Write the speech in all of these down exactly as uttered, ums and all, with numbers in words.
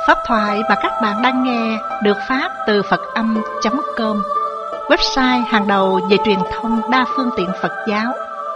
Pháp thoại mà các bạn đang nghe được phát từ Phật Âm chấm com, website hàng đầu về truyền thông đa phương tiện Phật giáo.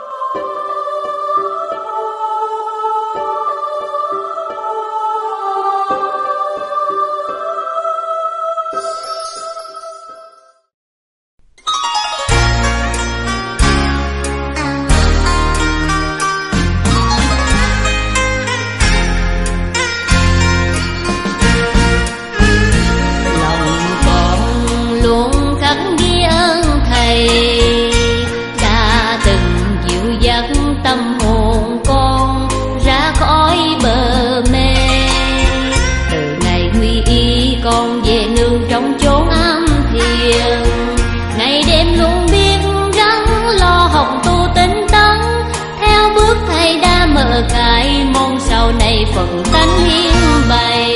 Cái mong sau này Phật tánh hiến bày.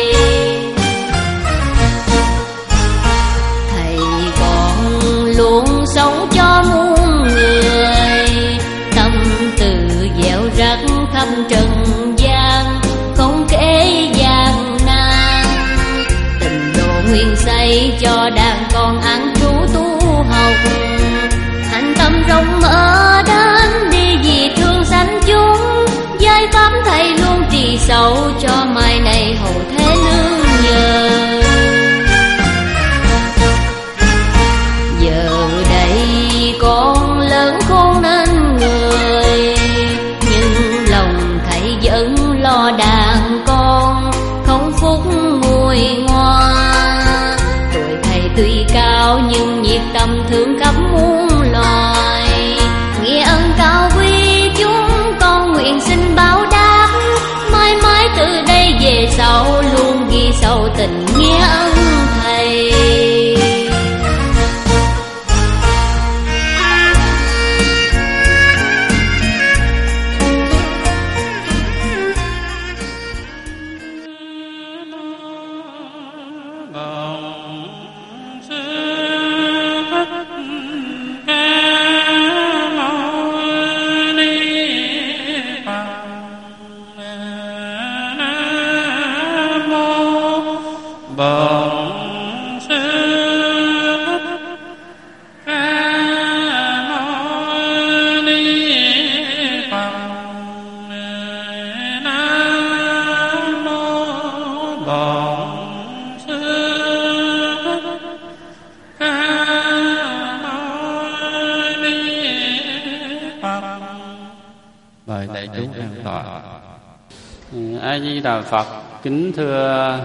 Thầy còn luôn sống cho muôn người, tâm từ dẻo rắc khắp trần gian, không kể gian nan. Tình độ nguyên xây cho đàn con ăn trú tu học, thành tâm rộng mở đến đi vì thương sanh chúng. Giai pháp thầy luôn trì sâu cho mai này hậu thế nương nhờ. Giờ đây con lớn khôn nên người, nhưng lòng thầy vẫn lo đàn con, không phúc nguôi ngoa. Tuổi thầy tuy cao nhưng nhiệt tâm thương khắp muôn loài, nghĩa ân cao quý chúng con nguyện xin báo đáp. Mãi mãi từ đây về sau luôn ghi sâu tình nghĩa ân thầy. A Di Đà Phật. Kính thưa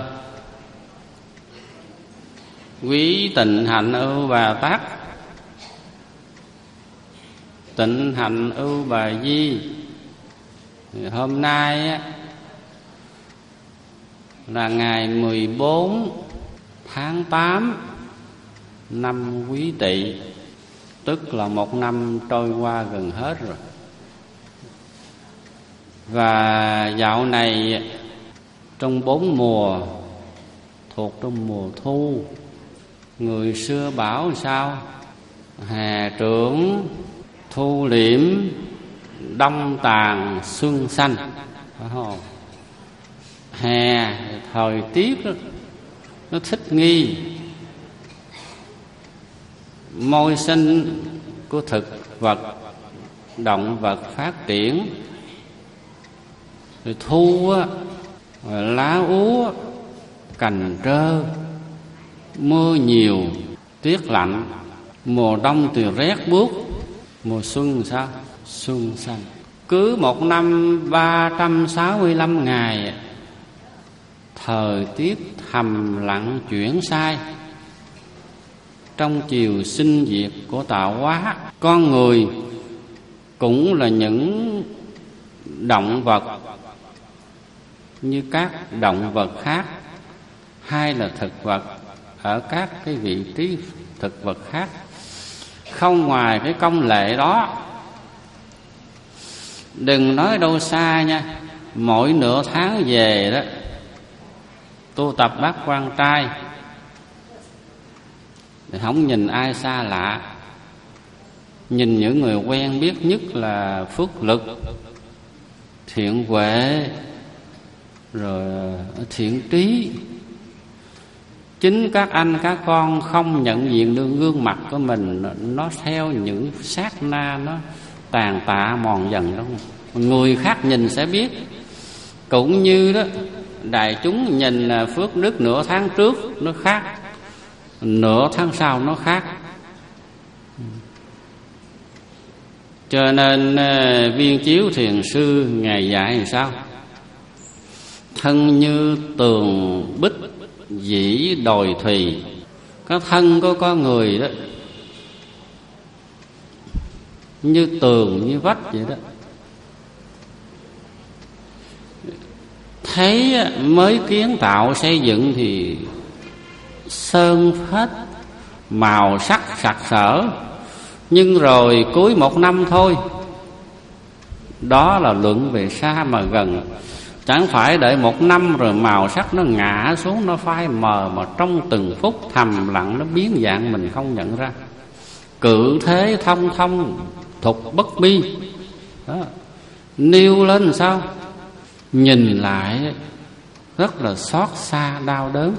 quý Tịnh Hạnh Ưu Bà Tát, Tịnh Hạnh Ưu Bà Di, hôm nay là ngày mười bốn tháng tám năm Quý Tỵ, tức là một năm trôi qua gần hết rồi. Và dạo này trong bốn mùa thuộc trong mùa thu. Người xưa bảo sao? Hè trưởng thu liễm, đông tàn xuân xanh, phải không? Hè thời tiết đó, nó thích nghi, môi sinh của thực vật, động vật phát triển. Rồi thu á, lá úa, cành trơ, mưa nhiều, tuyết lạnh. Mùa đông thì rét buốt, mùa xuân sao? Xuân xanh. Cứ một năm ba trăm sáu mươi lăm ngày, thời tiết thầm lặng chuyển sai. Trong chiều sinh diệt của tạo hóa, con người cũng là những động vật như các động vật khác, hay là thực vật ở các cái vị trí thực vật khác. Không ngoài cái công lệ đó. Đừng nói đâu xa nha, mỗi nửa tháng về đó tu tập bát quan trai, thì không nhìn ai xa lạ, nhìn những người quen biết, nhất là phước lực, thiện huệ, rồi thiện trí, Chính các anh các con không nhận diện được gương mặt của mình, nó theo những sát na nó tàn tạ mòn dần đó. Người khác nhìn sẽ biết. Cũng như đó, đại chúng nhìn phước đức nửa tháng trước nó khác, nửa tháng sau nó khác. Cho nên Viên Chiếu Thiền Sư Ngài dạy làm sao? Thân như tường bích dĩ đồi thùy. Cái thân của con người đó như tường, như vách vậy đó. Thấy mới kiến tạo xây dựng thì sơn phết, màu sắc sặc sỡ, nhưng rồi cuối một năm thôi. Đó là luận về xa mà gần. Chẳng phải đợi một năm rồi màu sắc nó ngã xuống, nó phai mờ, mà trong từng phút thầm lặng nó biến dạng mình không nhận ra. Cự thế thông thông, thục bất bi đó. Nêu lên sao? Nhìn lại rất là xót xa đau đớn.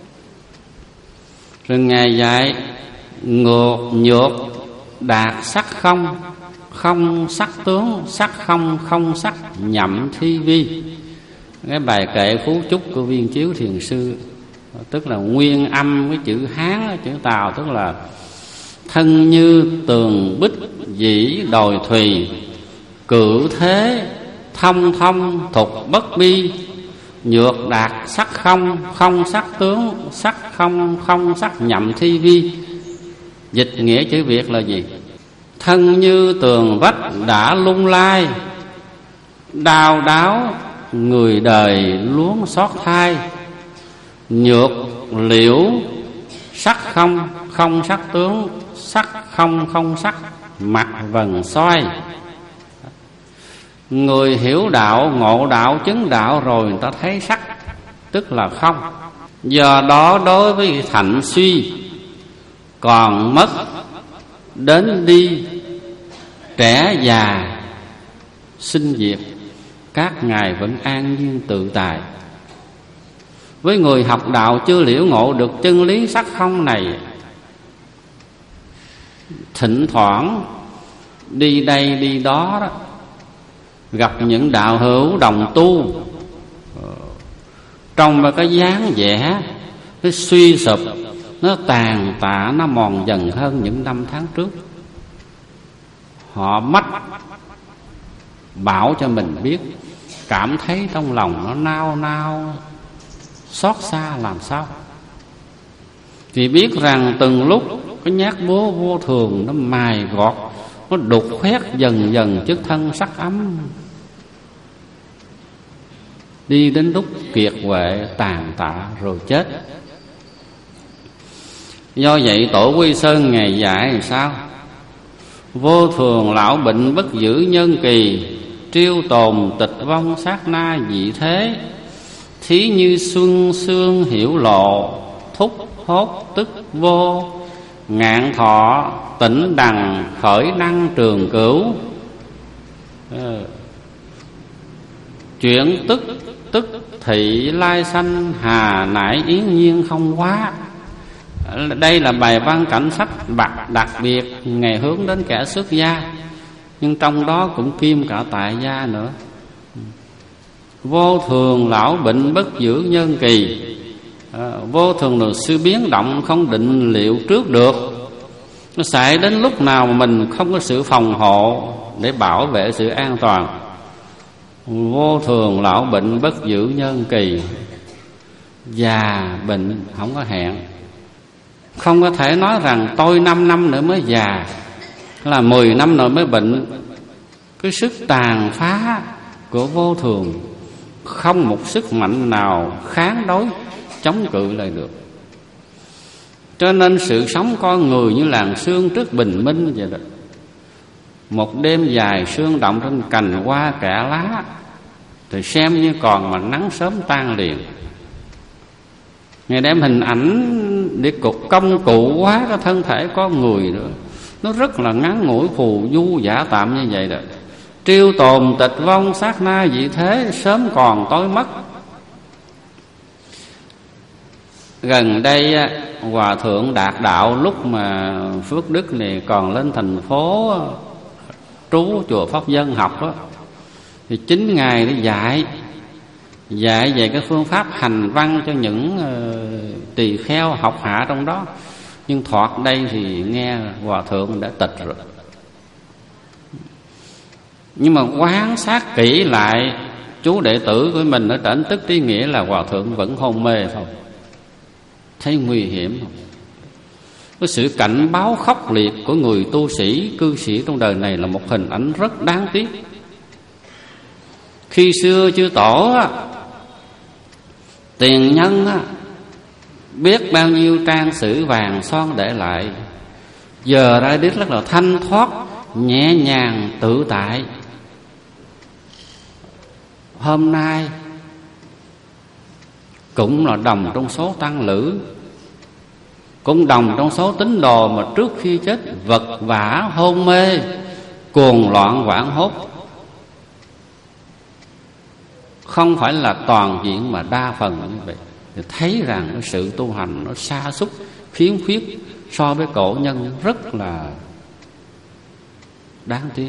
Rồi Ngài dạy ngược nhược đạt sắc không, không sắc tướng, sắc không, không sắc nhậm thi vi. Cái bài kệ phú chúc của Viên Chiếu Thiền Sư, tức là nguyên âm với chữ Hán, chữ Tàu, tức là thân như tường bích dĩ đồi thùy, cự thế thông thông thục bất bi, nhược đạt sắc không, không sắc tướng, sắc không, không sắc nhậm thi vi. Dịch nghĩa chữ Việt là gì? Thân như tường vách đã lung lai, đau đáo người đời luống xót thai, nhược liễu sắc không, không sắc tướng, sắc không, không sắc mặt vần xoay. Người hiểu đạo, ngộ đạo, chứng đạo rồi người ta thấy sắc, tức là không. Do đó đối với thạnh suy, còn mất đến đi, trẻ già sinh diệt, các ngài vẫn an nhiên tự tại. Với người học đạo chưa liễu ngộ được chân lý sắc không này, thỉnh thoảng đi đây đi đó đó, gặp những đạo hữu đồng tu, trong một cái dáng vẻ cái suy sụp, nó tàn tạ, nó mòn dần hơn những năm tháng trước. Họ mách bảo cho mình biết, cảm thấy trong lòng nó nao nao xót xa làm sao. Vì biết rằng từng lúc cái nhát búa vô thường nó mài gọt, nó đục khoét dần dần chất thân sắc ấm, đi đến lúc kiệt quệ tàn tạ rồi chết. Do vậy Tổ Quy Sơn Ngài dạy làm sao? Vô thường lão bệnh bất giữ nhân kỳ, triêu tồn tịch vong sát na dị thế. Thí như xuân sương hiểu lộ, thúc hốt tức vô. Ngạn thọ tỉnh đằng khởi năng trường cửu. ờ. Chuyện tức tức thị lai sanh, hà nải yến nhiên không quá. Đây là bài văn cảnh sách bạc đặc biệt, Ngài hướng đến kẻ xuất gia, nhưng trong đó cũng kim cả tại gia nữa. Vô thường lão bệnh bất giữ nhân kỳ. à, Vô thường là sự biến động không định liệu trước được. Nó xảy đến lúc nào mà mình không có sự phòng hộ để bảo vệ sự an toàn. Vô thường lão bệnh bất giữ nhân kỳ. Già bệnh không có hẹn. Không có thể nói rằng tôi năm năm nữa mới già, là mười năm nữa mới bệnh. Cái sức tàn phá của vô thường, không một sức mạnh nào kháng đối, chống cự lại được. Cho nên sự sống con người như làn sương trước bình minh vậy đó. Một đêm dài sương động trên cành hoa kẽ lá, thì xem như còn mà nắng sớm tan liền. Ngài đem hình ảnh để cục công cụ hóa cái thân thể con người nữa. Nó rất là ngắn ngủi, phù du giả tạm như vậy đó. Triêu tồn tịch vong sát na dị thế, sớm còn tối mất. Gần đây Hòa Thượng Đạt Đạo lúc mà Phước Đức này còn lên thành phố trú chùa Pháp Dân học đó, thì chín ngày để dạy dạy về cái phương pháp hành văn cho những uh, tỳ kheo học hạ trong đó. Nhưng thoạt đây thì nghe Hòa Thượng đã tịch rồi. Nhưng mà quan sát kỹ lại chú đệ tử của mình ở trển Tức Trí Nghĩa là Hòa Thượng vẫn hôn mê thôi. Thấy nguy hiểm không? Cái sự cảnh báo khốc liệt của người tu sĩ, cư sĩ trong đời này là một hình ảnh rất đáng tiếc. Khi xưa chư tổ á, tiền nhân á, biết bao nhiêu trang sử vàng son để lại, giờ ra biết rất là thanh thoát, nhẹ nhàng, tự tại. Hôm nay cũng là đồng trong số tăng lữ, cũng đồng trong số tín đồ mà trước khi chết vật vã, hôn mê, cuồng loạn hoảng hốt. Không phải là toàn diện mà đa phần như vậy. Thì thấy rằng cái sự tu hành nó sa sút khiếm khuyết so với cổ nhân rất là đáng tiếc.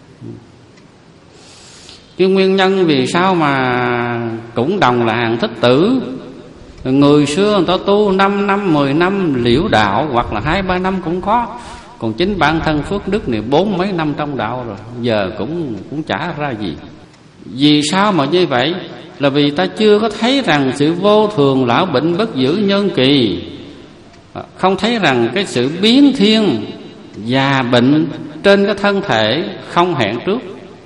Cái nguyên nhân vì sao mà cũng đồng là hàng Thích Tử, người xưa người ta tu năm năm, mười năm liễu đạo, hoặc là hai ba năm cũng có. Còn chính bản thân Phước Đức này bốn mấy năm trong đạo rồi, giờ cũng cũng chả ra gì. Vì sao mà như vậy? Là vì ta chưa có thấy rằng sự vô thường, lão bệnh bất giữ nhân kỳ, không thấy rằng cái sự biến thiên già bệnh trên cái thân thể không hẹn trước,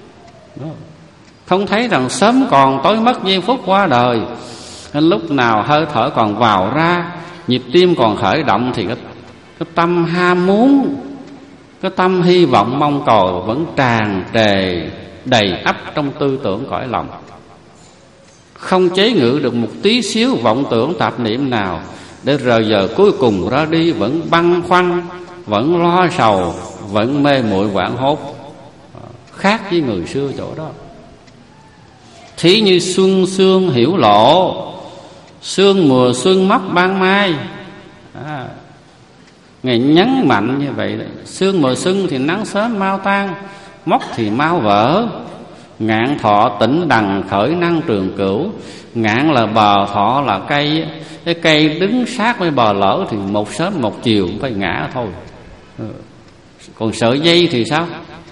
không thấy rằng sớm còn tối mất, giây phút qua đời. Lúc nào hơi thở còn vào ra, nhịp tim còn khởi động, thì cái, cái tâm ham muốn, cái tâm hy vọng mong cầu vẫn tràn trề đầy ắp trong tư tưởng cõi lòng, không chế ngự được một tí xíu vọng tưởng tạp niệm nào, để rồi giờ cuối cùng ra đi vẫn băn khoăn, vẫn lo sầu, vẫn mê muội hoảng hốt. Khác với người xưa chỗ đó. Thí như xuân sương hiểu lộ, sương mùa xuân móc ban mai. À, Ngài nhấn mạnh như vậy đấy. Sương mùa xuân thì nắng sớm mau tan, móc thì mau vỡ. Ngạn thọ tỉnh đằng khởi năng trường cửu. Ngạn là bờ, thọ là cây. Cái cây đứng sát với bờ lỡ thì một sớm một chiều cũng phải ngã thôi. Còn sợi dây thì sao?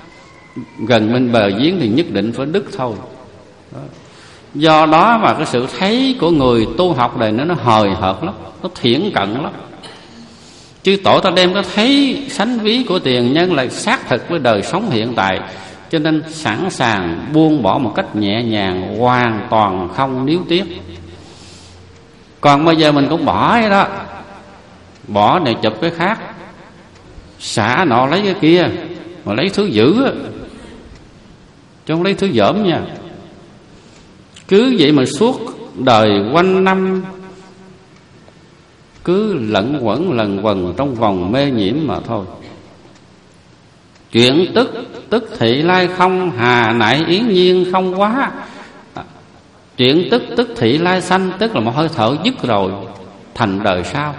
Gần bên bờ giếng thì nhất định phải đứt thôi. Đó. Do đó mà cái sự thấy của người tu học này nó, nó hời hợt lắm, nó thiển cận lắm. Chư tổ ta đem cái thấy sánh ví của tiền nhân là xác thực với đời sống hiện tại, cho nên sẵn sàng buông bỏ một cách nhẹ nhàng, hoàn toàn không níu tiếc. Còn bây giờ mình cũng bỏ cái đó, bỏ này chụp cái khác, xả nọ lấy cái kia, mà lấy thứ dữ á, chứ không lấy thứ dởm nha. Cứ vậy mà suốt đời quanh năm cứ lẫn quẩn lần quần trong vòng mê nhiễm mà thôi. Chuyện tức tức thị lai không, hà nại yến nhiên không quá. Chuyện tức tức thị lai sanh, tức là một hơi thở dứt rồi, thành đời sau.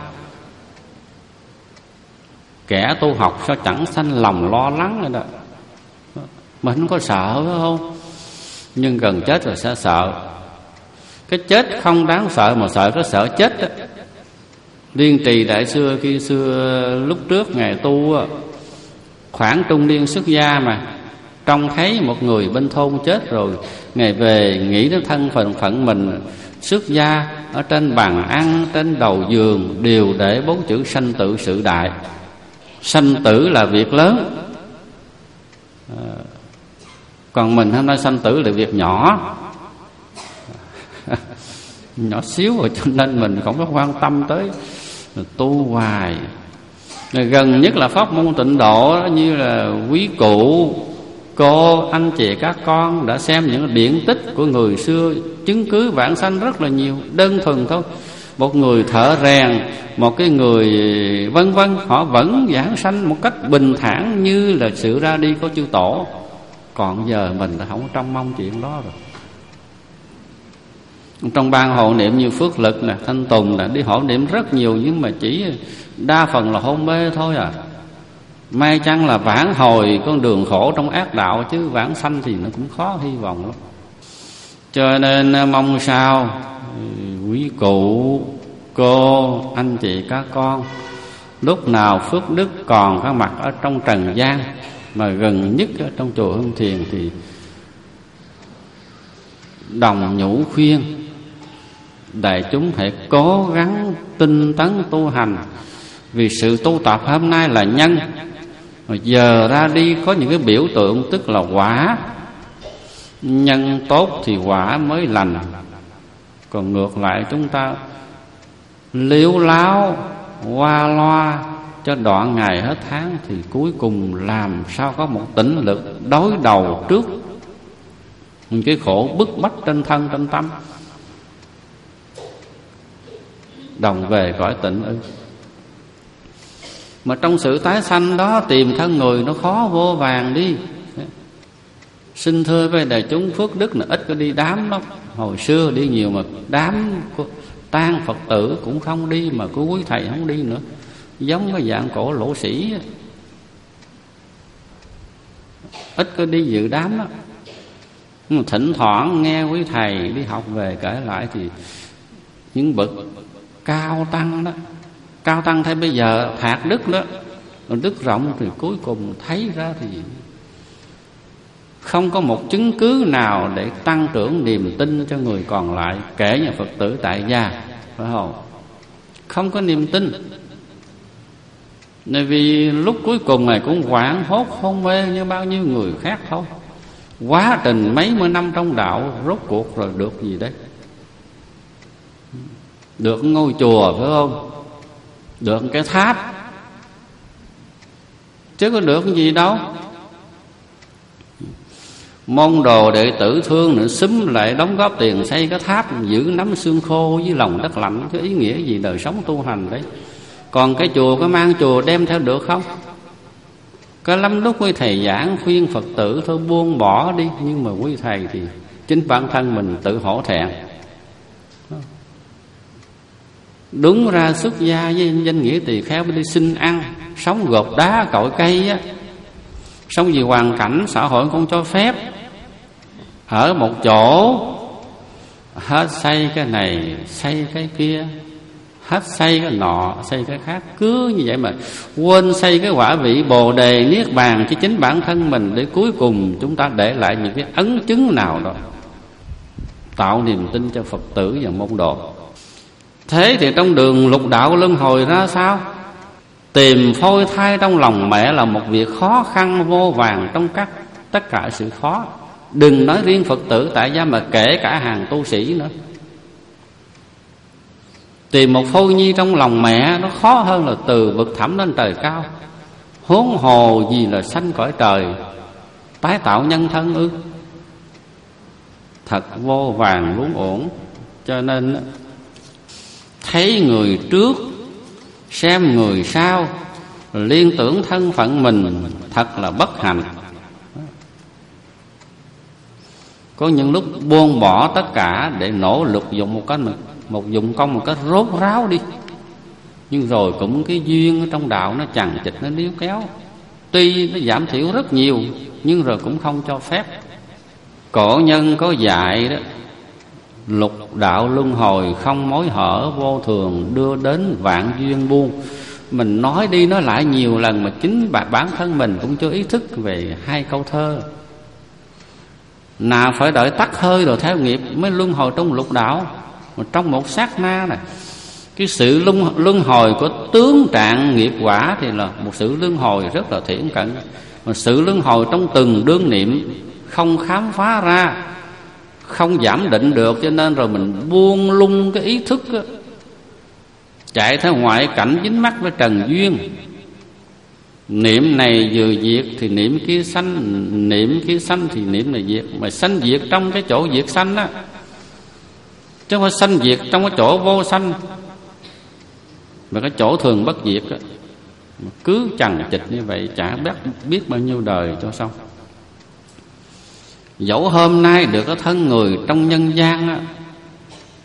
Kẻ tu học sao chẳng sanh lòng lo lắng rồi đó. Mình không có sợ phải không? Nhưng gần chết rồi sẽ sợ. Cái chết không đáng sợ, mà sợ cái sợ chết đó. Liên Trì Đại xưa khi xưa lúc trước Ngài tu khoảng trung niên xuất gia mà, trông thấy một người bên thôn chết rồi, Ngài về nghĩ đến thân phận phận mình xuất gia, ở trên bàn ăn, trên đầu giường đều để bốn chữ sanh tử sự đại. Sanh tử là việc lớn, à, còn mình hôm nay sanh tử là việc nhỏ. Nhỏ xíu rồi, cho nên mình không có quan tâm tới, tu hoài. Gần nhất là pháp môn tịnh độ, như là quý cụ, cô, anh chị, các con đã xem những điển tích của người xưa, chứng cứ vãng sanh rất là nhiều. Đơn thuần thôi, một người thợ rèn, một cái người vân vân, họ vẫn vãng sanh một cách bình thản như là sự ra đi của chư tổ. Còn giờ mình đã không trông mong chuyện đó rồi. Trong ban hộ niệm như Phước Lực nè, Thanh Tùng nè, đi hộ niệm rất nhiều, nhưng mà chỉ đa phần là hôn mê thôi à. May chăng là vãn hồi con đường khổ trong ác đạo, chứ vãng sanh thì nó cũng khó hy vọng lắm. Cho nên mong sao quý cụ, cô, anh chị, các con, lúc nào phước đức còn có mặt ở trong trần gian, mà gần nhất ở trong chùa Hương Thiền, thì đồng nhũ khuyên đại chúng hãy cố gắng tinh tấn tu hành. Vì sự tu tập hôm nay là nhân, mà giờ ra đi có những cái biểu tượng tức là quả. Nhân tốt thì quả mới lành. Còn ngược lại chúng ta liếu láo qua loa cho đoạn ngày hết tháng, thì cuối cùng làm sao có một tĩnh lực đối đầu trước những cái khổ bức bách trên thân trên tâm, đồng về cõi tịnh ư. Mà trong sự tái sanh đó tìm thân người nó khó vô vàng đi. Xin thưa với đại chúng, phước đức là ít có đi đám lắm. Hồi xưa đi nhiều, mà đám tang Phật tử cũng không đi, mà cứ quý thầy không đi nữa, giống cái dạng cổ lỗ sĩ, ít có đi dự đám đó. Nhưng mà thỉnh thoảng nghe quý thầy đi học về kể lại, thì những bậc cao tăng đó, cao tăng thấy bây giờ thạc đức đó, đức rộng, thì cuối cùng thấy ra thì không có một chứng cứ nào để tăng trưởng niềm tin cho người còn lại, kể như Phật tử tại gia, phải không? Không có niềm tin. Bởi vì lúc cuối cùng này cũng hoảng hốt hôn mê như bao nhiêu người khác thôi. Quá trình mấy mươi năm trong đạo, rốt cuộc rồi được gì đấy? Được ngôi chùa, phải không? Được cái tháp, chứ có được cái gì đâu. Môn đồ đệ tử thương nữa, xúm lại đóng góp tiền xây cái tháp, giữ nắm xương khô với lòng đất lạnh. Cái ý nghĩa gì đời sống tu hành đấy? Còn cái chùa có mang chùa đem theo được không? Có lắm lúc quý thầy giảng khuyên Phật tử thôi buông bỏ đi, nhưng mà quý thầy thì chính bản thân mình tự hổ thẹn. Đúng ra xuất gia với danh nghĩa tỳ kheo đi xin ăn, sống gột đá cội cây á, sống vì hoàn cảnh xã hội không cho phép, ở một chỗ hết xây cái này xây cái kia, hết xây cái nọ xây cái khác, cứ như vậy mà quên xây cái quả vị bồ đề niết bàn cho chính bản thân mình, để cuối cùng chúng ta để lại những cái ấn chứng nào đó tạo niềm tin cho Phật tử và môn đồ. Thế thì trong đường lục đạo luân hồi ra sao? Tìm phôi thai trong lòng mẹ là một việc khó khăn vô vàn trong các tất cả sự khó. Đừng nói riêng Phật tử tại gia, mà kể cả hàng tu sĩ nữa. Tìm một phôi nhi trong lòng mẹ nó khó hơn là từ vực thẳm lên trời cao. Huống hồ gì là sanh cõi trời, tái tạo nhân thân ư? Thật vô vàn luống ổn. Cho nên thấy người trước xem người sau, liên tưởng thân phận mình, thật là bất hạnh. Có những lúc buông bỏ tất cả để nỗ lực dùng một cái một dụng công một cách rốt ráo đi, nhưng rồi cũng cái duyên ở trong đạo nó chằng chịt, nó níu kéo. Tuy nó giảm thiểu rất nhiều, nhưng rồi cũng không cho phép. Cổ nhân có dạy đó, lục đạo luân hồi không mối hở, vô thường đưa đến vạn duyên buông. Mình nói đi nói lại nhiều lần mà chính bản thân mình cũng chưa ý thức về hai câu thơ. Nào phải đợi tắt hơi rồi theo nghiệp mới luân hồi trong lục đạo. Mà trong một sát na này, cái sự luân, luân hồi của tướng trạng nghiệp quả thì là một sự luân hồi rất là thiển cận. Mà sự luân hồi trong từng đương niệm không khám phá ra, không giảm định được, cho nên rồi mình buông lung cái ý thức đó, chạy theo ngoại cảnh dính mắc với trần duyên. Niệm này vừa diệt thì niệm kia sanh, niệm kia sanh thì niệm này diệt. Mà sanh diệt trong cái chỗ diệt sanh á, chứ không phải sanh diệt trong cái chỗ vô sanh. Mà cái chỗ thường bất diệt á, cứ chằng chịt như vậy chả biết, biết bao nhiêu đời cho xong. Dẫu hôm nay được cái thân người trong nhân gian á,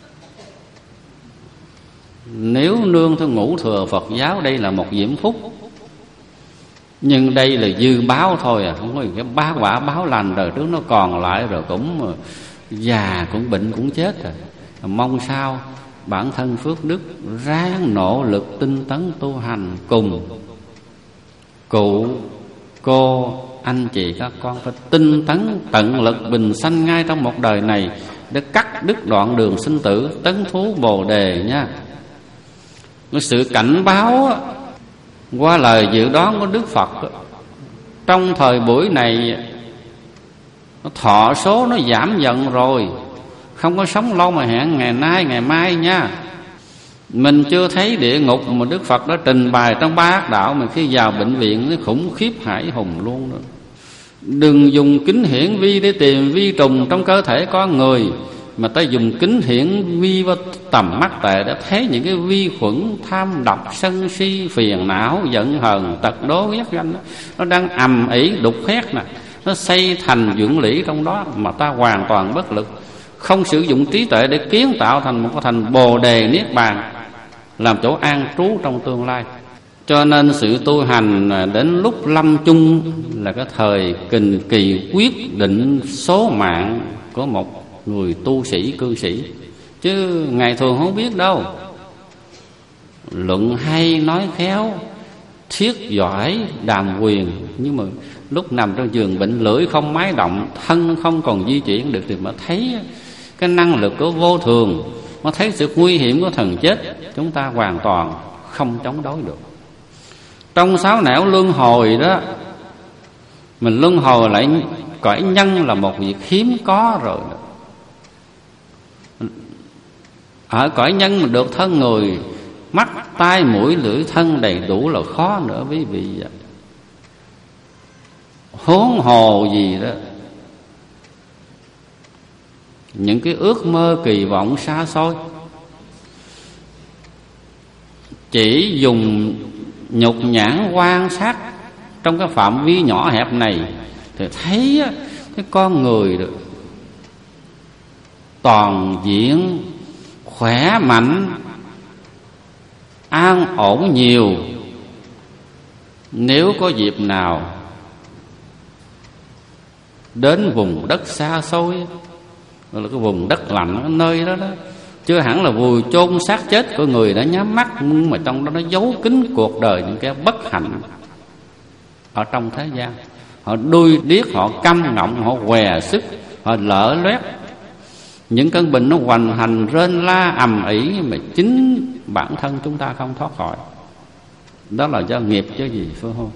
Nếu nương theo ngũ thừa Phật giáo, đây là một diễm phúc. Nhưng đây là dư báo thôi à, không có cái bá quả báo lành, đời trước nó còn lại rồi cũng già, cũng bệnh, cũng chết rồi. Mong sao bản thân phước đức ráng nỗ lực tinh tấn tu hành, cùng cụ, cô, anh chị, các con phải tinh tấn tận lực bình sanh ngay trong một đời này để cắt đứt đoạn đường sinh tử, tấn thú Bồ đề nha. Cái sự cảnh báo qua lời dự đoán của Đức Phật, trong thời buổi này thọ số nó giảm dần rồi, không có sống lâu mà hẹn ngày nay ngày mai nha. Mình chưa thấy địa ngục mà Đức Phật đã trình bày trong ba ác đạo, mà khi vào bệnh viện nó khủng khiếp hãi hùng luôn đó. Đừng dùng kính hiển vi để tìm vi trùng trong cơ thể con người, mà ta dùng kính hiển vi vào tầm mắt tệ để thấy những cái vi khuẩn tham độc, sân si, phiền não, giận hờn, tật đố, ghét ganh đó. Nó đang ầm ĩ đục khoét nè, nó xây thành dưỡng lũy trong đó mà ta hoàn toàn bất lực, không sử dụng trí tuệ để kiến tạo thành một cái thành Bồ đề niết bàn, làm chỗ an trú trong tương lai. Cho nên sự tu hành đến lúc lâm chung là cái thời kình kỳ quyết định số mạng của một người tu sĩ, cư sĩ, chứ ngày thường không biết đâu. Luận hay, nói khéo, thiết giỏi, đàm quyền, nhưng mà lúc nằm trong giường bệnh, lưỡi không mái động, thân không còn di chuyển được, thì mà thấy cái năng lực của vô thường, mà thấy sự nguy hiểm của thần chết, chúng ta hoàn toàn không chống đối được. Trong sáu nẻo luân hồi đó, mình luân hồi lại cõi nhân là một việc hiếm có rồi đó. Ở cõi nhân mình được thân người, mắt, tai, mũi, lưỡi, thân đầy đủ là khó nữa quý vị. Huống hồ gì đó những cái ước mơ kỳ vọng xa xôi. Chỉ dùng nhục nhãn quan sát trong cái phạm vi nhỏ hẹp này thì thấy cái con người được toàn diện, khỏe mạnh, an ổn nhiều. Nếu có dịp nào đến vùng đất xa xôi, gọi là cái vùng đất lạnh, cái nơi đó đó, chưa hẳn là vùi chôn xác chết của người đã nhắm mắt, nhưng mà trong đó nó giấu kín cuộc đời những cái bất hạnh ở trong thế gian. Họ đuôi điếc, họ câm ngọng, họ què sức, họ lỡ loét. Những cơn bệnh nó hoành hành rên la ầm ĩ, mà chính bản thân chúng ta không thoát khỏi. Đó là do nghiệp chứ gì, phải không?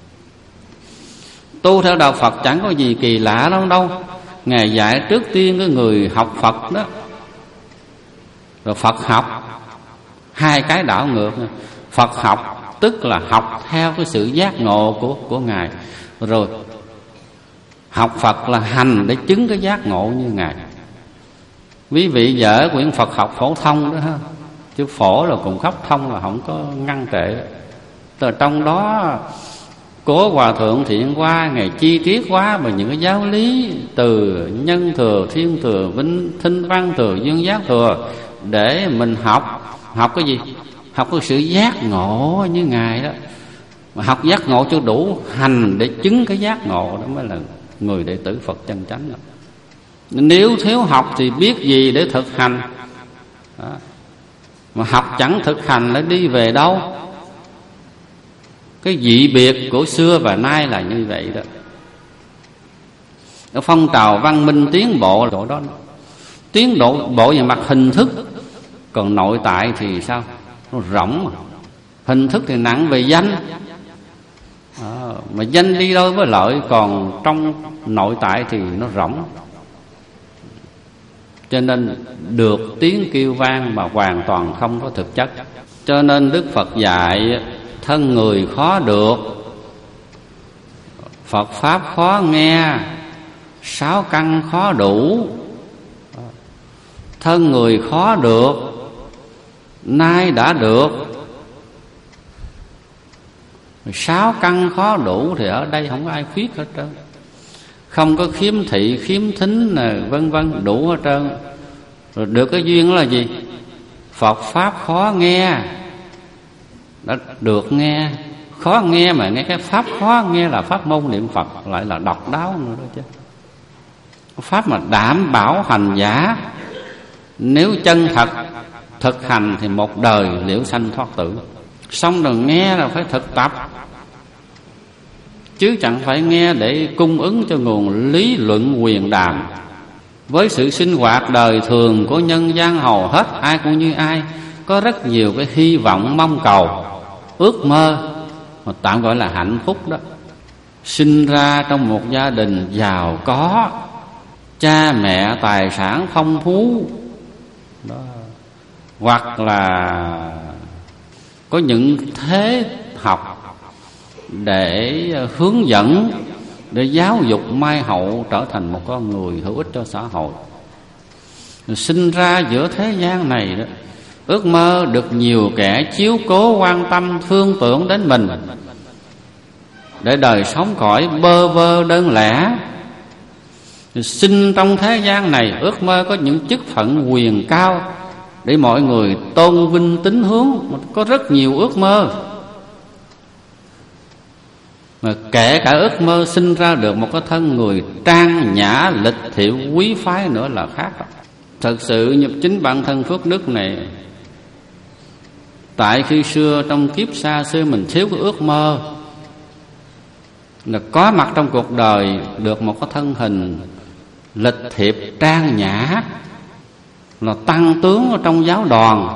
Tu theo đạo Phật chẳng có gì kỳ lạ đâu đâu. Ngài dạy trước tiên cái người học Phật đó, rồi Phật học, hai cái đảo ngược. Phật học tức là học theo cái sự giác ngộ của, của Ngài, rồi học Phật là hành để chứng cái giác ngộ như Ngài. Quý vị dở quyển Phật học phổ thông đó ha, chứ phổ là cùng khắp, thông là không có ngăn trệ. Từ trong đó Cố Hòa Thượng Thiện Hoa Ngài chi tiết quá bằng những cái giáo lý từ nhân thừa, thiên thừa, vinh thinh văn thừa, dương giác thừa, để mình học. Học cái gì? Học cái sự giác ngộ như Ngài đó. Mà học giác ngộ chưa đủ, hành để chứng cái giác ngộ đó mới là người đệ tử Phật chân chánh đó. Nếu thiếu học thì biết gì để thực hành đó. Mà học chẳng thực hành lại đi về đâu. Cái dị biệt của xưa và nay là như vậy đó. Cái phong trào văn minh tiến bộ chỗ đó, tiến độ bộ về mặt hình thức, còn nội tại thì sao? Nó rỗng mà. Hình thức thì nặng về danh à, mà danh đi đôi với lợi, còn trong nội tại thì nó rỗng. Cho nên được tiếng kêu vang mà hoàn toàn không có thực chất. Cho nên Đức Phật dạy thân người khó được, Phật Pháp khó nghe, sáu căn khó đủ. Thân người khó được, nay đã được. Sáu căn khó đủ thì ở đây không có ai khuyết hết trơn. Không có khiếm thị, khiếm thính, vân vân, đủ hết trơn. Rồi được cái duyên đó là gì? Phật Pháp khó nghe, đã được nghe, khó nghe mà nghe cái Pháp khó nghe là pháp môn niệm Phật lại là độc đáo nữa đó chứ. Pháp mà đảm bảo hành giả nếu chân thật thực hành thì một đời liễu sanh thoát tử. Xong rồi nghe là phải thực tập, chứ chẳng phải nghe để cung ứng cho nguồn lý luận quyền đàm. Với sự sinh hoạt đời thường của nhân gian hầu hết ai cũng như ai, có rất nhiều cái hy vọng mong cầu, ước mơ mà tạm gọi là hạnh phúc đó. Sinh ra trong một gia đình giàu có, cha mẹ tài sản phong phú đó, hoặc là có những thế học để hướng dẫn, để giáo dục mai hậu trở thành một con người hữu ích cho xã hội. Sinh ra giữa thế gian này đó, ước mơ được nhiều kẻ chiếu cố, quan tâm, thương tưởng đến mình, để đời sống cõi bơ vơ đơn lẻ. Sinh trong thế gian này ước mơ có những chức phận quyền cao, để mọi người tôn vinh tín hướng. Có rất nhiều ước mơ, mà kể cả ước mơ sinh ra được một cái thân người trang nhã, lịch thiệu, quý phái nữa là khác. Thật sự nhập chính bản thân phước đức này, tại khi xưa trong kiếp xa xưa mình thiếu cái ước mơ là có mặt trong cuộc đời được một cái thân hình lịch thiệp trang nhã, là tăng tướng ở trong giáo đoàn.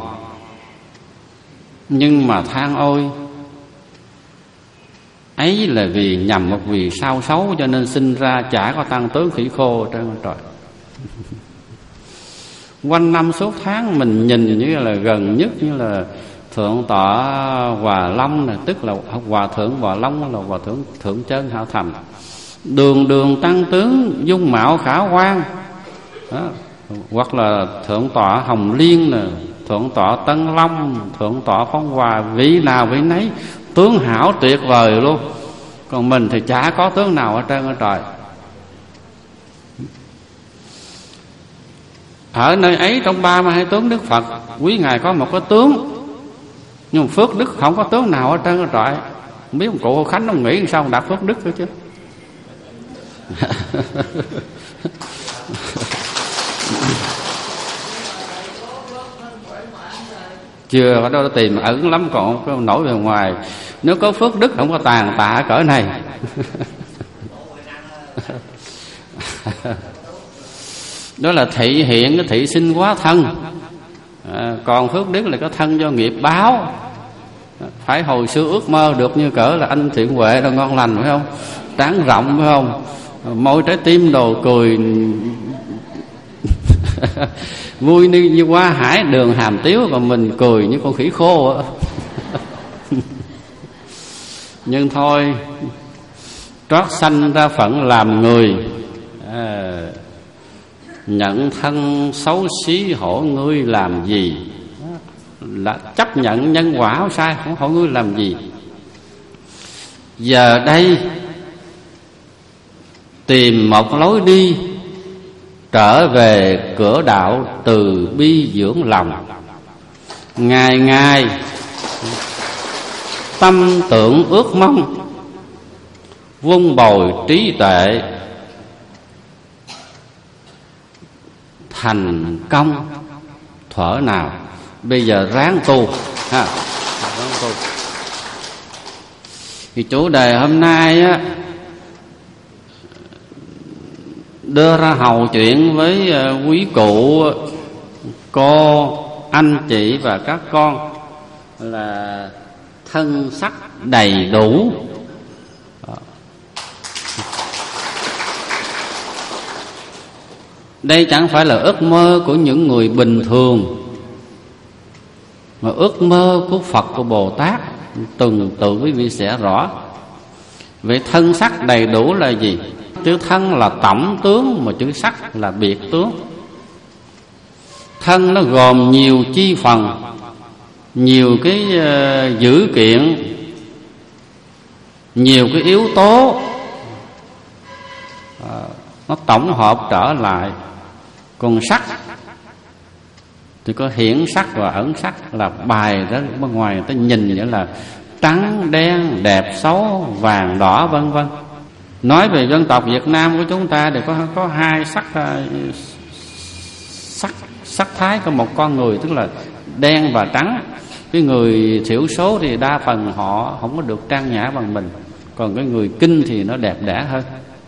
Nhưng mà than ôi, ấy là vì nhằm một vì sao xấu, cho nên sinh ra chả có tăng tướng khỉ khô trên trời. Quanh năm suốt tháng mình nhìn như là gần nhất như là Thượng tọa Hòa Long này, tức là Hòa thượng Hòa Long, là Hòa thượng Thượng Chân Hạ Thầm, đường đường tăng tướng, dung mạo khả quan đó. Hoặc là Thượng tọa Hồng Liên nè, Thượng tọa Tân Long, Thượng tọa Phong Hòa, vị nào vị nấy tướng hảo tuyệt vời luôn. Còn mình thì chả có tướng nào ở trên ở trời. Ở nơi ấy trong ba mươi hai tướng Đức Phật, quý ngài có một cái tướng, nhưng phước đức không có tướng nào ở trên ở trời. Không biết ông cụ Hồ Khánh ông nghĩ sao đạt phước đức nữa chứ. Chưa ở đâu tìm ẩn lắm, còn không nổi về ngoài. Nếu có phước đức không có tàn tạ cỡ này. Đó là thị hiện cái thị sinh quá thân. À, còn phước đức là có thân do nghiệp báo. Phải hồi xưa ước mơ được như cỡ là anh Thiện Huệ là ngon lành phải không? Tráng rộng phải không? Môi trái tim đồ cười vui như, như hoa hải đường hàm tiếu, còn mình cười như con khỉ khô á. Nhưng thôi, trót sanh ra phận làm người, à, nhận thân xấu xí hổ ngươi làm gì, là chấp nhận nhân quả sai, không hổ ngươi làm gì. Giờ đây tìm một lối đi trở về cửa đạo từ bi dưỡng lòng, ngày ngày tâm tưởng ước mong vun bồi trí tuệ thành công thuở nào. Bây giờ ráng tu ha, ráng tu. Thì chủ đề hôm nay á, đưa ra hầu chuyện với quý cụ, cô, anh chị và các con là thân sắc đầy đủ. Đây chẳng phải là ước mơ của những người bình thường, mà ước mơ của Phật, của Bồ Tát. Từng tự quý vị sẽ rõ. Vậy thân sắc đầy đủ là gì? Chữ thân là tổng tướng, mà chữ sắc là biệt tướng. Thân nó gồm nhiều chi phần, nhiều cái uh, dữ kiện, nhiều cái yếu tố, uh, nó tổng hợp trở lại. Còn sắc thì có hiển sắc và ẩn sắc, là bài đó bên ngoài người ta nhìn vậy là trắng đen, đẹp xấu, vàng đỏ vân vân. Nói về dân tộc Việt Nam của chúng ta thì có có hai sắc sắc sắc thái của một con người, tức là đen và trắng. Cái người thiểu số thì đa phần họ không có được trang nhã bằng mình, còn cái người kinh thì nó đẹp đẽ hơn.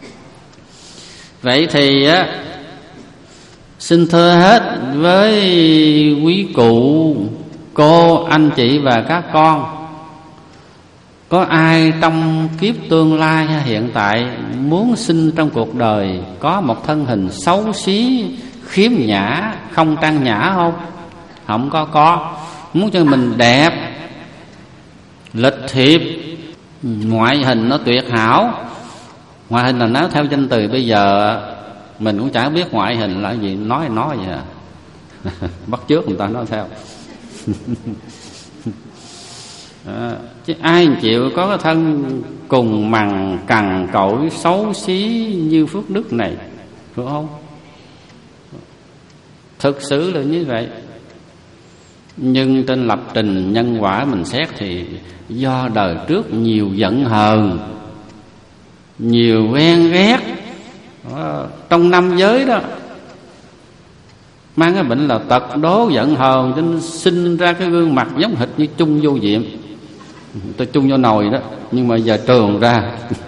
Vậy thì á, xin thưa hết với quý cụ, cô, anh chị và các con, có ai trong kiếp tương lai hay hiện tại muốn sinh trong cuộc đời có một thân hình xấu xí, khiếm nhã, không trang nhã không? Không có có. Muốn cho mình đẹp, lịch thiệp, ngoại hình nó tuyệt hảo. Ngoại hình là nói theo danh từ bây giờ mình cũng chẳng biết ngoại hình là gì, nói nói vậy à. Bắt chước người ta nói theo. À, chứ ai chịu có cái thân cùng mằng cằn cỗi xấu xí như Phước Đức này, phải không? Thực sự là như vậy. Nhưng trên lập trình nhân quả mình xét thì do đời trước nhiều giận hờn, nhiều ghen ghét, trong năm giới đó mang cái bệnh là tật đố giận hờn, cho nên sinh ra cái gương mặt giống hệt như Chung Vô Diệm. Tôi chung vô nồi đó, nhưng mà giờ trường ra.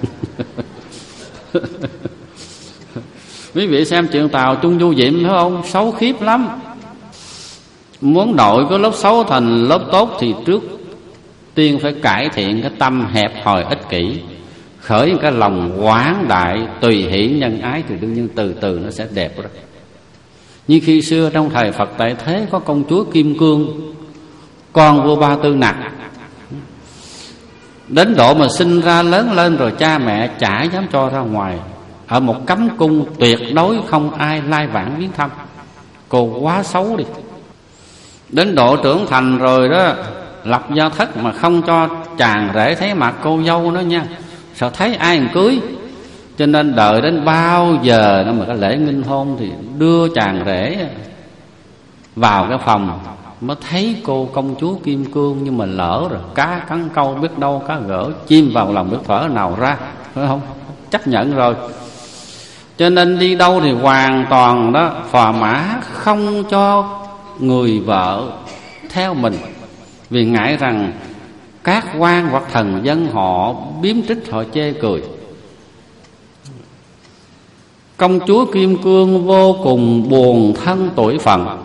Quý vị xem chuyện Tàu Chung Vô Diệm phải không? Xấu khiếp lắm. Muốn đổi cái lớp xấu thành lớp tốt thì trước tiên phải cải thiện cái tâm hẹp hòi ích kỷ, khởi cái lòng quảng đại tùy hỷ nhân ái, thì đương nhiên từ từ nó sẽ đẹp rồi. Như khi xưa trong thời Phật tại thế có công chúa Kim Cương, con vua Ba Tư Nặc, đến độ mà sinh ra lớn lên rồi cha mẹ chả dám cho ra ngoài, ở một cấm cung tuyệt đối không ai lai vãng viếng thăm. Cô quá xấu đi. Đến độ trưởng thành rồi đó, lập gia thất mà không cho chàng rể thấy mặt cô dâu nữa nha, sợ thấy ai mà cưới. Cho nên đợi đến bao giờ nó mà cái lễ nghinh hôn thì đưa chàng rể vào cái phòng mới thấy cô công chúa Kim Cương. Nhưng mà lỡ rồi, cá cắn câu biết đâu cá gỡ, chim vào lòng biết phở nào ra, phải không? Chấp nhận rồi. Cho nên đi đâu thì hoàn toàn đó phò mã không cho người vợ theo mình, vì ngại rằng các quan hoặc thần dân họ biếm trích, họ chê cười. Công chúa Kim Cương vô cùng buồn thân tuổi phận.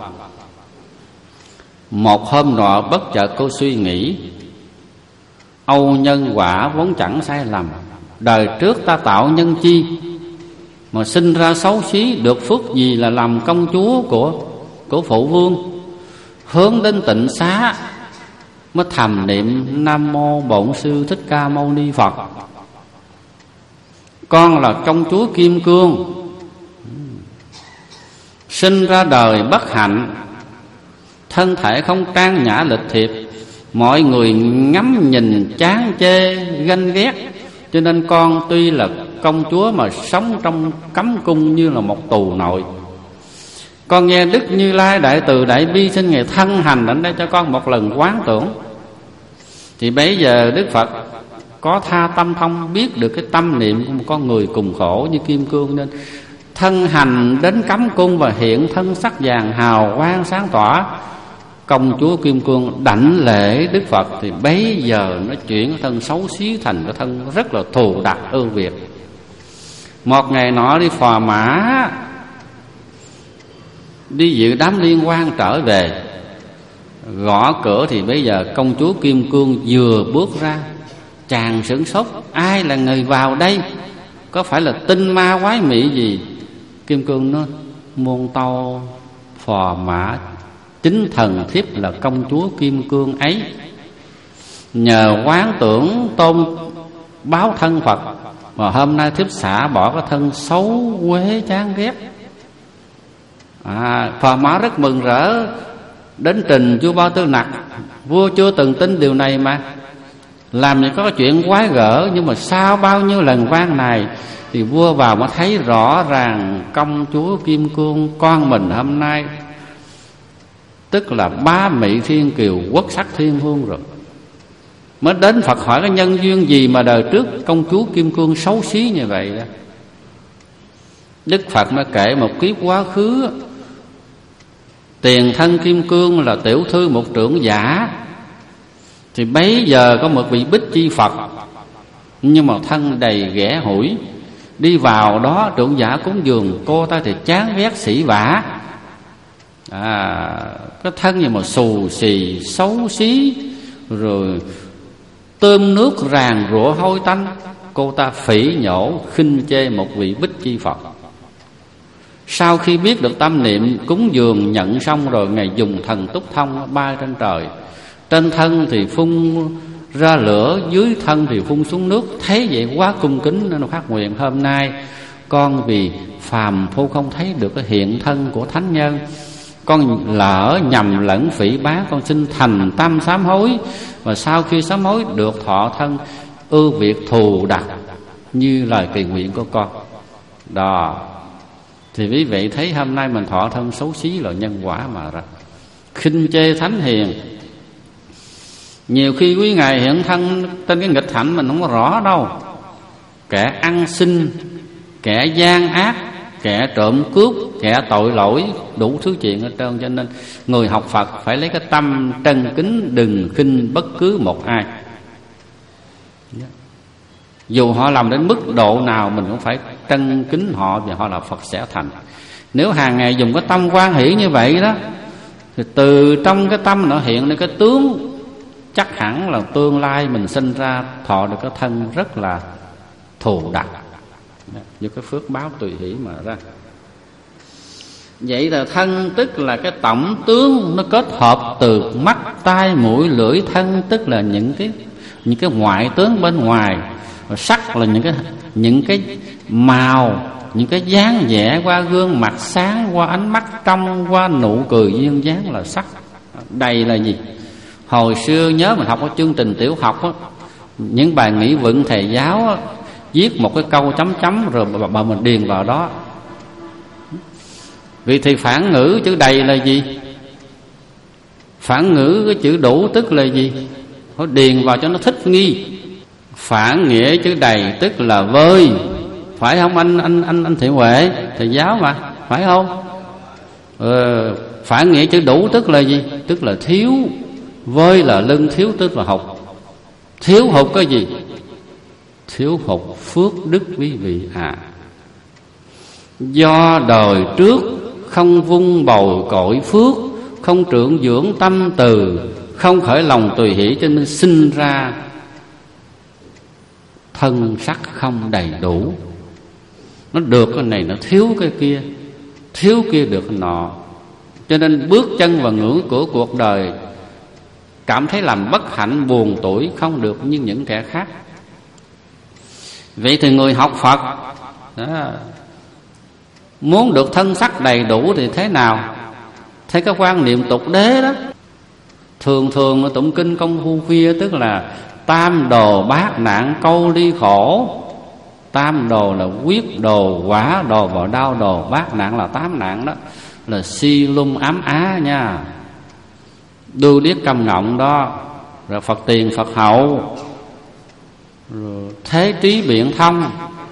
Một hôm nọ bất chợt cô suy nghĩ, âu nhân quả vốn chẳng sai lầm, đời trước ta tạo nhân chi mà sinh ra xấu xí, được phước gì là làm công chúa của của phụ vương. Hướng đến tịnh xá mới thầm niệm Nam Mô Bổn Sư Thích Ca Mâu Ni Phật. Con là công chúa Kim Cương, sinh ra đời bất hạnh, thân thể không trang nhã lịch thiệp, mọi người ngắm nhìn chán chê ganh ghét. Cho nên con tuy là công chúa mà sống trong cấm cung như là một tù nội. Con nghe Đức Như Lai Đại Từ Đại Bi xin Ngài thân hành đến đây cho con một lần quán tưởng. Thì bấy giờ Đức Phật có tha tâm thông, biết được cái tâm niệm của một con người cùng khổ như Kim Cương, nên thân hành đến cấm cung và hiện thân sắc vàng hào quang sáng tỏa. Công chúa Kim Cương đảnh lễ Đức Phật, thì bấy giờ nó chuyển cái thân xấu xí thành cái thân rất là thù đặc ưu việt. Một ngày nọ đi phò mã, đi dự đám liên quan trở về, gõ cửa thì bây giờ công chúa Kim Cương vừa bước ra. Chàng sửng sốt, ai là người vào đây, có phải là tinh ma quái mị gì? Kim Cương nói, muôn tâu phò mã chính thần thiếp là công chúa Kim Cương ấy, nhờ quán tưởng tôn báo thân Phật mà hôm nay thiếp xả bỏ cái thân xấu quế chán ghét. À, phò mã rất mừng rỡ đến trình vua Ba Tư Nặc. Vua chưa từng tin điều này mà, làm gì có chuyện quái gở. Nhưng mà sau bao nhiêu lần van này thì vua vào mới thấy rõ ràng công chúa Kim Cương con mình hôm nay tức là ba Mị Thiên Kiều quốc sắc thiên hương rồi. Mới đến Phật hỏi cái nhân duyên gì mà đời trước công chúa Kim Cương xấu xí như vậy đó. Đức Phật mới kể một kiếp quá khứ. Tiền thân Kim Cương là tiểu thư một trưởng giả, thì bấy giờ có một vị Bích Chi Phật, nhưng mà thân đầy ghẻ hủi. Đi vào đó trưởng giả cúng dường, cô ta thì chán ghét sỉ vả, à, cái thân như mà xù xì xấu xí, rồi tôm nước ràng rụa hôi tanh. Cô ta phỉ nhổ khinh chê một vị Bích Chi Phật. Sau khi biết được tâm niệm cúng dường nhận xong rồi, Ngài dùng thần túc thông bay trên trời. Trên thân thì phun ra lửa, dưới thân thì phun xuống nước. Thấy vậy quá cung kính nên phát nguyện: hôm nay con vì phàm phu không thấy được cái hiện thân của thánh nhân, con lỡ nhầm lẫn phỉ báng, con xin thành tâm sám hối. Và sau khi sám hối được thọ thân ưu việt thù đặc như lời kỳ nguyện của con. Đó, thì quý vị thấy hôm nay mình thọ thân xấu xí là nhân quả mà ra. Khinh chê thánh hiền. Nhiều khi quý ngài hiện thân trên cái nghịch hạnh mình không có rõ đâu. Kẻ ăn xin, kẻ gian ác, kẻ trộm cướp, kẻ tội lỗi, đủ thứ chuyện hết trơn. Cho nên người học Phật phải lấy cái tâm trân kính, đừng khinh bất cứ một ai. Dù họ làm đến mức độ nào mình cũng phải trân kính họ, vì họ là Phật sẽ thành. Nếu hàng ngày dùng cái tâm hoan hỷ như vậy đó, thì từ trong cái tâm nó hiện lên cái tướng, chắc hẳn là tương lai mình sinh ra thọ được cái thân rất là thù đặc, như cái phước báo tùy hỷ mà ra. Vậy là thân tức là cái tổng tướng, nó kết hợp từ mắt, tai, mũi, lưỡi. Thân tức là những cái những cái ngoại tướng bên ngoài. Sắc là những cái những cái màu, những cái dáng vẻ qua gương mặt sáng, qua ánh mắt trong, qua nụ cười duyên dáng là sắc. Đây là gì? Hồi xưa nhớ mình học ở chương trình tiểu học á, những bài nghị vựng thầy giáo á, viết một cái câu chấm chấm rồi bà mình điền vào đó. Vì thì phản ngữ chữ đầy là gì? Phản ngữ cái chữ đủ tức là gì? Phải điền vào cho nó thích nghi. Phản nghĩa chữ đầy tức là vơi, phải không anh anh anh anh Thị Huệ, thầy giáo mà, phải không? Ờ, phản nghĩa chữ đủ tức là gì? Tức là thiếu. Vơi là lưng, thiếu tức là hụt. Thiếu hụt cái gì? Thiếu hụt phước đức quý vị à. Do đời trước không vun bồi cội phước, không trưởng dưỡng tâm từ, không khởi lòng tùy hỷ, cho nên sinh ra thân sắc không đầy đủ. Nó được cái này nó thiếu cái kia, thiếu kia được cái nọ. Cho nên bước chân vào ngưỡng cửa cuộc đời, cảm thấy làm bất hạnh buồn tuổi, không được như những kẻ khác. Vậy thì người học Phật đó, muốn được thân sắc đầy đủ thì thế nào? Thấy cái quan niệm tục đế đó. Thường thường nó tụng kinh công phu khuya, tức là tam đồ bát nạn câu ly khổ. Tam đồ là quyết đồ, quả đồ và đau đồ. Bát nạn là tám nạn đó, là si lung ám á nha, đu điếc câm ngọng đó. Rồi Phật tiền Phật hậu, rồi thế trí biện thông,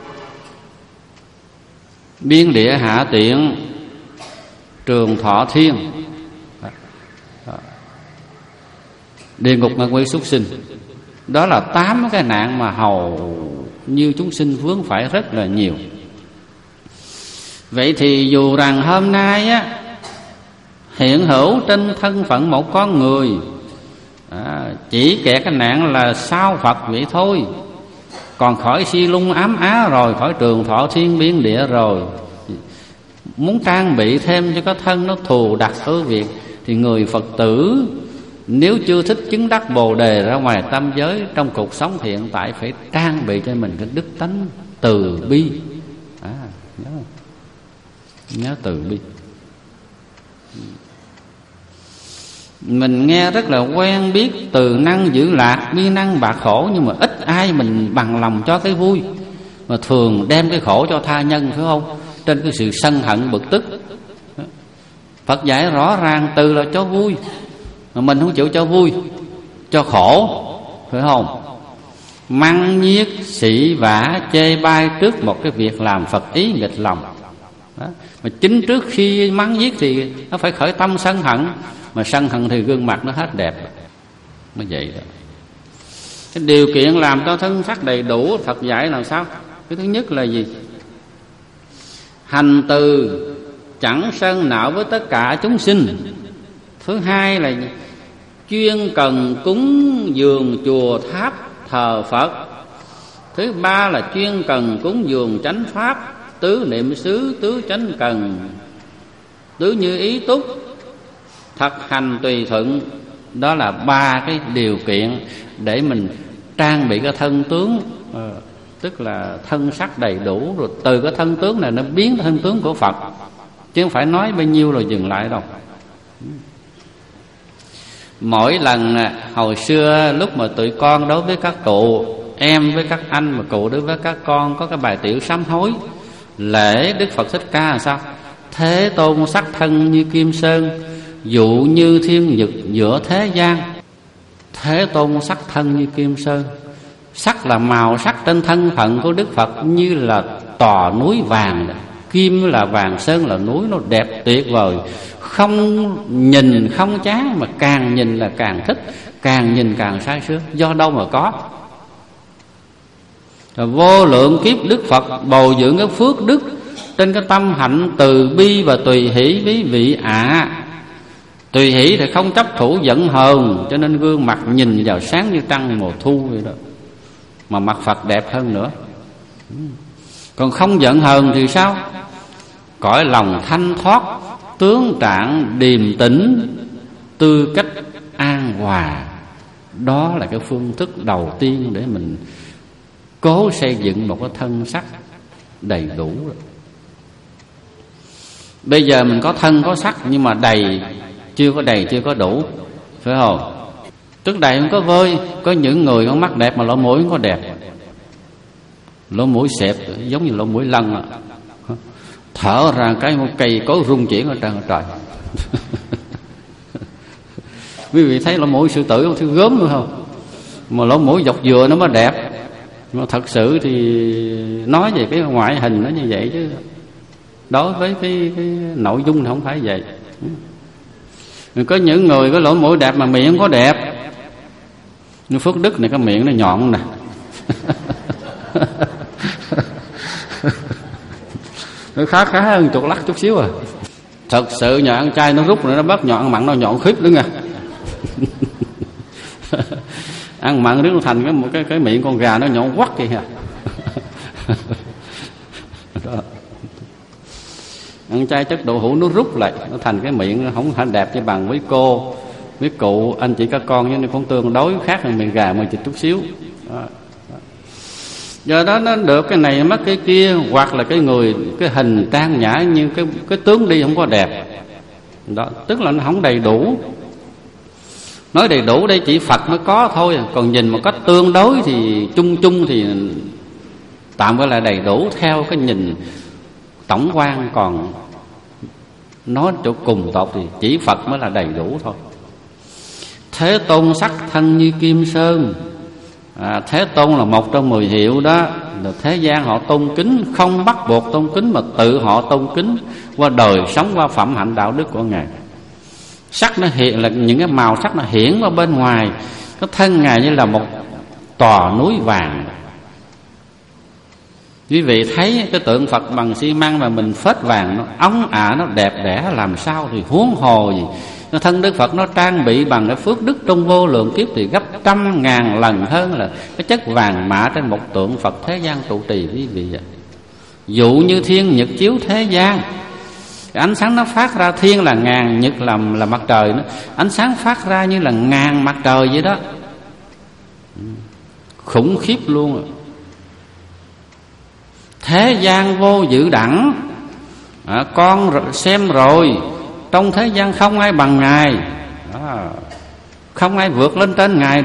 biên địa hạ tiện, trường thọ thiên, địa ngục ngạ quỷ súc sinh. Đó là tám cái nạn mà hầu như chúng sinh vướng phải rất là nhiều. Vậy thì dù rằng hôm nay á, hiện hữu trên thân phận một con người, à, chỉ kẻ cái nạn là sao Phật vậy thôi. Còn khỏi si lung ám á rồi, khỏi trường thọ thiên biên địa rồi, muốn trang bị thêm cho cái thân nó thù đặc ưu việt, thì người Phật tử nếu chưa thích chứng đắc Bồ Đề ra ngoài tam giới, trong cuộc sống hiện tại phải trang bị cho mình cái đức tánh từ bi. À, nhớ, nhớ từ bi. Mình nghe rất là quen biết từ năng giữ lạc, bi năng bạc khổ, nhưng mà ít ai mình bằng lòng cho cái vui, mà thường đem cái khổ cho tha nhân, phải không? Trên cái sự sân hận bực tức. Phật dạy rõ ràng từ là cho vui, mà mình không chịu cho vui, cho khổ, phải không? Măng nhiếc sĩ vả chê bai trước một cái việc làm Phật ý nghịch lòng đó. Mà chính trước khi mắng nhiếc thì nó phải khởi tâm sân hận, mà sân hận thì gương mặt nó hết đẹp. Nó vậy đó. Cái điều kiện làm cho thân sắc đầy đủ Phật dạy làm sao? Cái thứ nhất là gì? Hành từ chẳng sân nạo với tất cả chúng sinh. Thứ hai là gì? Chuyên cần cúng dường chùa tháp thờ Phật. Thứ ba là chuyên cần cúng dường chánh pháp, tứ niệm xứ, tứ chánh cần, tứ như ý túc, thật hành tùy thuận. Đó là ba cái điều kiện để mình trang bị cái thân tướng, à, tức là thân sắc đầy đủ. Rồi từ cái thân tướng này nó biến thân tướng của Phật, chứ không phải nói bao nhiêu rồi dừng lại đâu. Mỗi lần hồi xưa lúc mà tụi con đối với các cụ, em với các anh, mà cụ đối với các con có cái bài tiểu sám hối lễ Đức Phật Thích Ca là sao? Thế Tôn sắc thân như kim sơn, dụ như thiên nhật giữa thế gian. Thế Tôn sắc thân như kim sơn. Sắc là màu sắc trên thân phận của Đức Phật như là tòa núi vàng. Kim là vàng, sơn là núi, nó đẹp tuyệt vời, không nhìn không chán, mà càng nhìn là càng thích, càng nhìn càng say sưa. Do đâu mà có? Rồi vô lượng kiếp Đức Phật bồi dưỡng cái phước đức trên cái tâm hạnh từ bi và tùy hỷ với vị ạ. À, tùy hỷ thì không chấp thủ giận hờn, cho nên gương mặt nhìn vào sáng như trăng mùa thu vậy đó, mà mặt Phật đẹp hơn nữa. Còn không giận hờn thì sao? Cõi lòng thanh thoát, tướng trạng điềm tĩnh, tư cách an hòa. Đó là cái phương thức đầu tiên để mình cố xây dựng một cái thân sắc đầy đủ. Bây giờ mình có thân có sắc, nhưng mà đầy chưa có đầy, chưa có đủ, phải không? Tức đầy không có vơi. Có những người có mắt đẹp mà lỗ mũi không có đẹp, lỗ mũi xẹp giống như lỗ mũi lân à. Thở ra cái một cây cối rung chuyển ở trên trời. Quý vị thấy lỗ mũi sư tử không? Thứ gớm nữa không? Mà lỗ mũi dọc dừa nó mới đẹp. Mà thật sự thì nói về cái ngoại hình nó như vậy, chứ đối với cái, cái nội dung thì không phải vậy. Có những người có lỗ mũi đẹp mà miệng không có đẹp. Như Phước Đức này cái miệng nó nhọn nè. Nó khá khá hơn chuột lắc chút xíu à. Thật sự nhà ăn chay nó rút rồi nó bớt nhọn, mặn nó nhọn khiếp nữa nha. Ăn mặn riết nó thành cái, cái cái miệng con gà nó nhọn quắc kìa. Ăn chay chất đậu hũ nó rút lại, nó thành cái miệng nó không thành đẹp chứ bằng với cô, với cụ, anh chị các con, nhưng cũng tương đối khác hơn miệng gà mà chỉ chút xíu. Đó. Do đó nó được cái này mất cái kia, hoặc là cái người cái hình trang nhã nhưng cái cái tướng đi không có đẹp. Đó, tức là nó không đầy đủ. Nói đầy đủ đây chỉ Phật mới có thôi, còn nhìn một cách tương đối thì chung chung thì tạm gọi là đầy đủ theo cái nhìn tổng quan, còn nói chỗ cùng tột thì chỉ Phật mới là đầy đủ thôi. Thế Tôn sắc thân như kim sơn. À, Thế Tôn là một trong mười hiệu đó. Thế gian họ tôn kính, không bắt buộc tôn kính mà tự họ tôn kính qua đời sống, qua phẩm hạnh đạo đức của Ngài. Sắc nó hiện là những cái màu sắc nó hiển vào bên ngoài. Cái thân Ngài như là một tòa núi vàng. Quý vị thấy cái tượng Phật bằng xi măng mà mình phết vàng, nó óng ả, nó đẹp đẽ làm sao thì huống hồ gì. Cái thân Đức Phật nó trang bị bằng cái phước đức trong vô lượng kiếp thì gấp trăm ngàn lần hơn là cái chất vàng mã trên một tượng Phật thế gian trụ trì quý vị ạ. Dụ như thiên nhật chiếu thế gian. Cái ánh sáng nó phát ra, thiên là ngàn, nhật là, là mặt trời nữa. Ánh sáng phát ra như là ngàn mặt trời vậy đó. Khủng khiếp luôn. Thế gian vô dự đẳng. À, con xem rồi, trong thế gian không ai bằng Ngài. Đó. Không ai vượt lên trên Ngài.